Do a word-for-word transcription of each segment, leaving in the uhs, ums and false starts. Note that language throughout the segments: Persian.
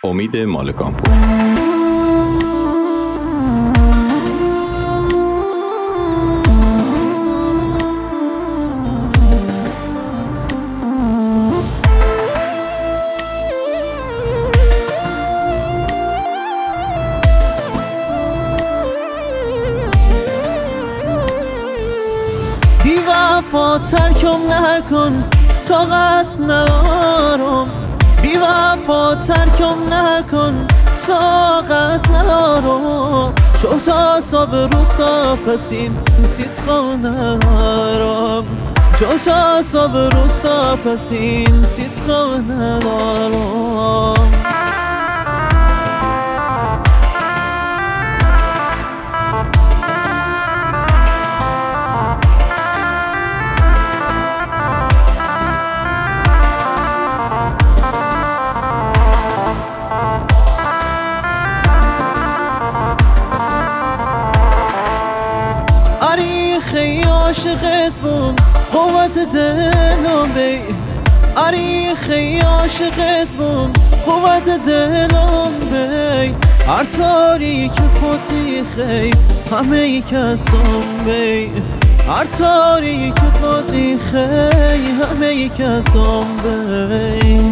امید مالکانپور. بی وفا ترکم نکن، طاقت ندارم. بی وفا ترکم نکن، طاقت ندارم. شو تا صبح روستا پسین سیت خانه دارم. شو تا صبح روستا پسین سیت خانه دارم. خیلی عاشقت بوم، قوت دلم بی. آری خیلی عاشقت بوم، قوت دلم بی. هر تاریک خودی خی همه کسم بی. هر تاریک خودی خی همه کسم بی.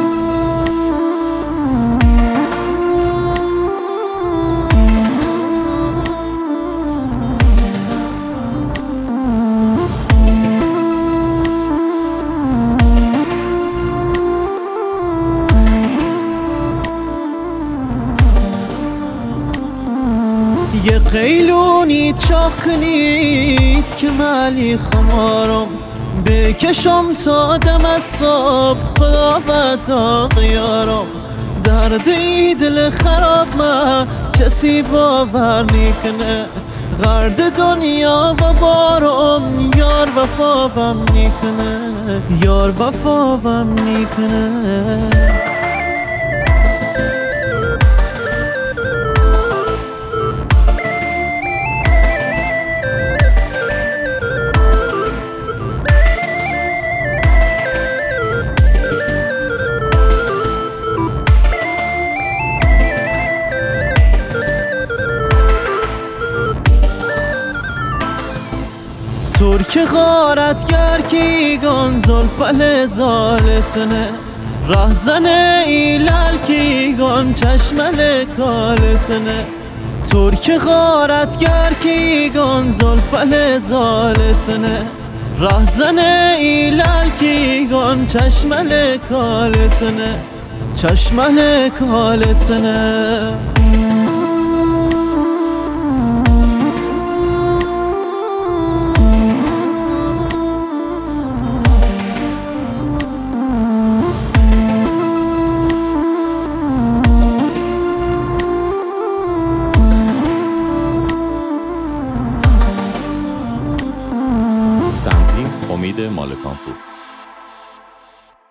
یه قیلونی چاق کنید که مالی خمارم. بکشم تا دم از صبح خدا بدا قیارم. درد دل خراب ما کسی باور نیکنه. غرد دنیا و بارم یار وفاوم نیکنه. یار وفاوم نیکنه. ترک غارتگر کیگان زلفل زالتنه. رهزن ایلال کیگان چشمل کالتنه. ترک غارتگر کیگان زلفل زالتنه. رهزن ایلال کیگان چشمل کالتنه. چشمل کالتنه. تنظیم امید مالکانپور.